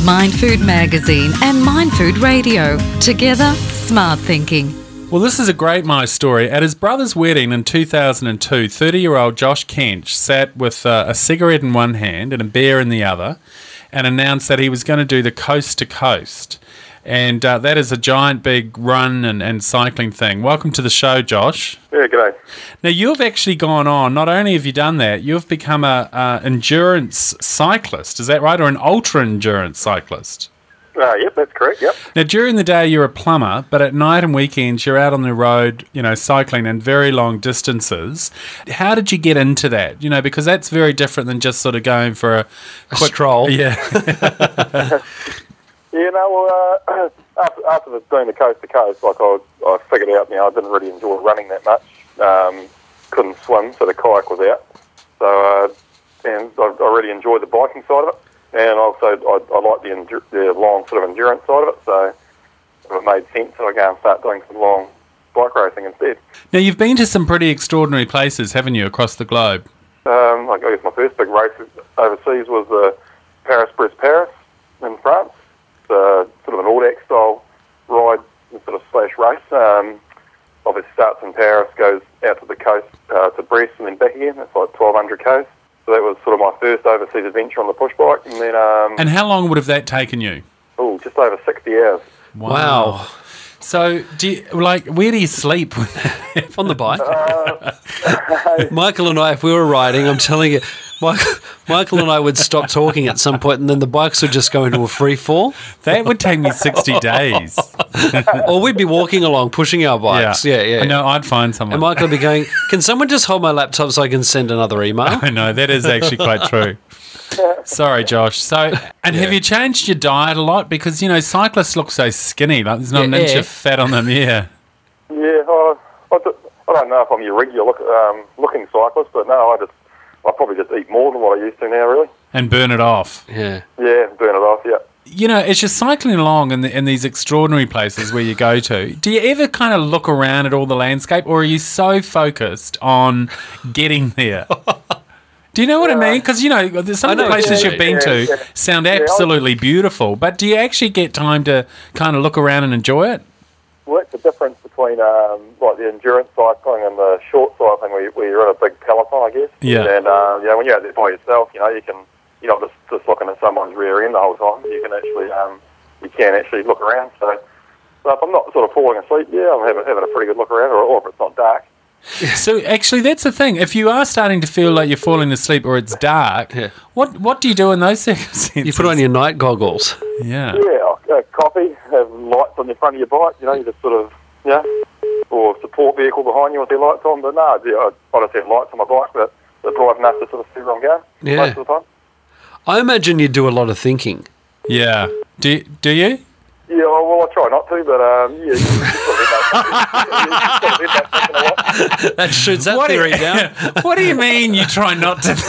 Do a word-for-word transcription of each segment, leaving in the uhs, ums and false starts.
Mind Food Magazine and Mind Food Radio. Together, smart thinking. Well, this is a great My story. At his brother's wedding in two thousand two, thirty-year-old Josh Kench sat with uh, a cigarette in one hand and a beer in the other and announced that he was going to do the coast to coast. And uh, that is a giant big run and, and cycling thing. Welcome to the show, Josh. Yeah, g'day. Now, you've actually gone on, not only have you done that, you've become a, a endurance cyclist, is that right? Or an ultra-endurance cyclist? Uh, yep, that's correct, yep. Now, during the day, you're a plumber, but at night and weekends, you're out on the road, you know, cycling in very long distances. How did you get into that? You know, because that's very different than just sort of going for a, a quick stroll. Yeah. Yeah, no, well, uh, after, after the, doing the coast to coast, like I, I figured out, you know, I didn't really enjoy running that much. Um, couldn't swim, so the kayak was out. So, uh, and I, I really enjoyed the biking side of it. And also, I, I like the, endur- the long sort of endurance side of it, so it made sense that I go and start doing some long bike racing instead. Now, you've been to some pretty extraordinary places, haven't you, across the globe? Um, I guess my first big race overseas was the Paris-Brest-Paris in France. It's uh, sort of an Audax-style ride, sort of slash race. Um, obviously starts in Paris, goes out to the coast, uh, to Brest, and then back again. That's like twelve hundred k's. So that was sort of my first overseas adventure on the push bike. And then, um, And how long would have that taken you? oh, just over sixty hours. Wow. Wow. So, do you, like, where do you sleep? On the bike. Uh, Michael and I, if we were riding, I'm telling you, Michael, Michael and I would stop talking at some point and then the bikes would just go into a free fall. That would take me sixty days. Or we'd be walking along, pushing our bikes. Yeah, yeah. I know, I'd find someone. And Michael would be going, can someone just hold my laptop so I can send another email? I know, that is actually quite true. Sorry, Josh. So, and Yeah. have you changed your diet a lot? Because, you know, cyclists look so skinny. Like, there's not an Yeah, inch yeah. of fat on them. Yeah. yeah, I, I, d- I don't know if I'm your regular look, um, looking cyclist, but no, I just I probably just eat more than what I used to now, really. And burn it off. Yeah. Yeah, burn it off, yeah. You know, as you're cycling along in, the, in these extraordinary places where you go to, do you ever kind of look around at all the landscape, or are you so focused on getting there? Do you know what I mean? Because, you know, there's some I of the know what places you you've mean. been to Yeah, yeah. sound Yeah, I- absolutely beautiful, but do you actually get time to kind of look around and enjoy it? Well, that's the difference between um, like the endurance cycling and the short cycling, where, you, where you're in a big peloton, I guess. Yeah. And uh, you know, when you're out there by yourself, you know, you can you're not just, just looking at someone's rear end the whole time. You can actually um, you can actually look around. So, so if I'm not sort of falling asleep, yeah, I'm having, having a pretty good look around, or, or if it's not dark. So actually, that's the thing. If you are starting to feel like you're falling asleep or it's dark, Yeah. what what do you do in those circumstances? You put on your night goggles. Yeah. Yeah, uh, coffee, have lights on the front of your bike. You know, you just sort of yeah, or support vehicle behind you with their lights on. But no, yeah, I, I just have lights on my bike that that drive enough to sort of see where I'm going Yeah. most of the time. I imagine you do a lot of thinking. Yeah. Do do you? Yeah, well, I try not to, but um, yeah, you sort of end up, you sort of end up thinking a lot. That shoots that What do theory you, down. what do you mean you try not to?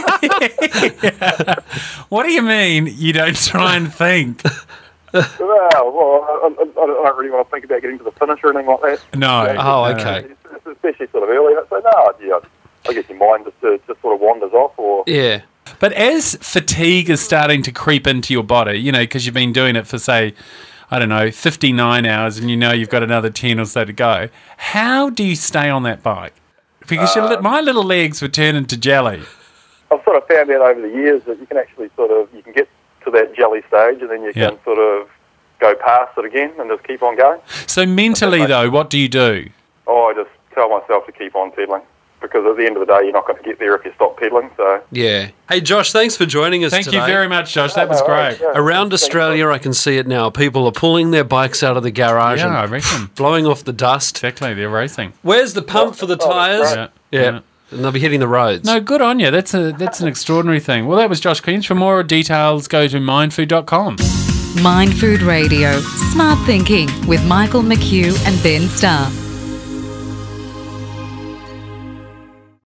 What do you mean you don't try and think? Well, well I, I, I don't really want to think about getting to the finish or anything like that. No. Oh, no. okay. Especially sort of early. So no, yeah, I guess your mind just uh, just sort of wanders off, or Yeah. But as fatigue is starting to creep into your body, you know, because you've been doing it for, say, I don't know, fifty-nine hours, and you know you've got another ten or so to go, how do you stay on that bike? Because your, li- my little legs would turn into jelly. I've sort of found out over the years that you can actually sort of you can get to that jelly stage, and then you Yeah. can sort of go past it again and just keep on going. So mentally, though, what do you do? Oh, I just tell myself to keep on pedaling, because at the end of the day, you're not going to get there if you stop pedaling. So Yeah. Hey, Josh, thanks for joining us Thank today. you very much, Josh. That was No, great. yeah. Around Australia, I can see it now. People are pulling their bikes out of the garage Yeah, I and reckon. blowing off the dust. Exactly, they're racing. Where's the pump for the Oh, that's tyres? great. Yeah. And they'll be hitting the roads. No, good on you. That's a that's an extraordinary thing. Well, that was Josh Kench. For more details, go to mindfood dot com. Mind Food Radio. Smart thinking with Michael McHugh and Ben Starr.